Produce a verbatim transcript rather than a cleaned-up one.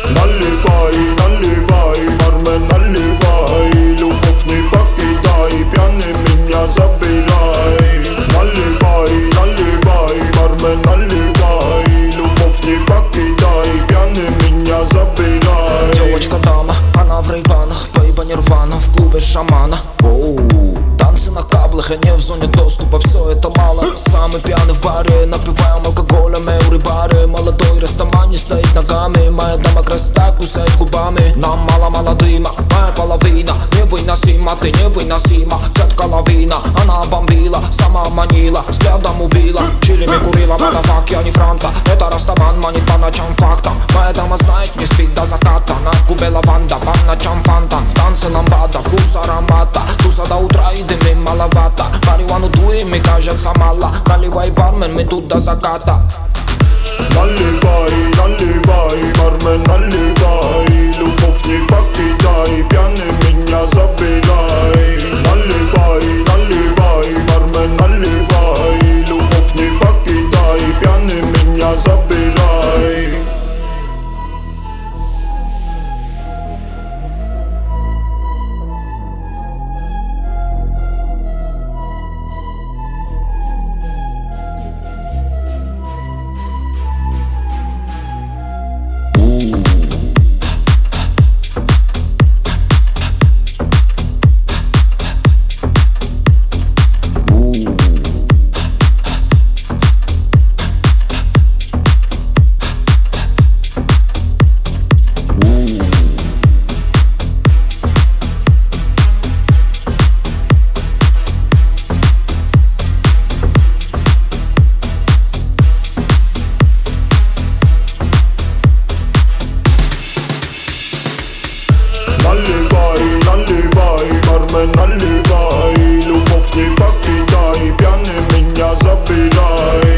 Наливай, наливай, бармен, наливай. Любовь не покидай, пьяный меня забирай. Наливай, наливай, бармен, наливай. Любовь не покидай, пьяный меня забирай. Девочка дама, она в рейбанах, бейба нирвана в клубе шамана. Оу, танцы на каблах, я не в зоне доступа, все это мало. Самый пьяный в баре, напиваем алкоголем, эури бары. Молодой растаман не стоит ногами, моя дама красота кусает губами. Нам мало-мало дыма, моя половина невыносима, ты невыносима. Тетка лавина, она бомбила, сама манила, взглядом убила. Чилими курила, мадафак, я не франка. Это растаман, манит по ночам фактом. Моя дама знает, не спит до заката. На кубе лаванда, по ночам фанта. В танце ламбада, вкус аромата. Туса до утра и дымим маловато. Марихуану дуем и кажется мало. Наливай, бармен, мы тут до заката. Наливай, наливай, бармен, наливай. Любовь не покидай, пьяный меня забирай. Наливай, наливай, бармен, наливай. Любовь не покидай, пьяный меня забирай. Наливай, наливай, бармен, наливай. Любовь не покидай, пьяный меня забирай.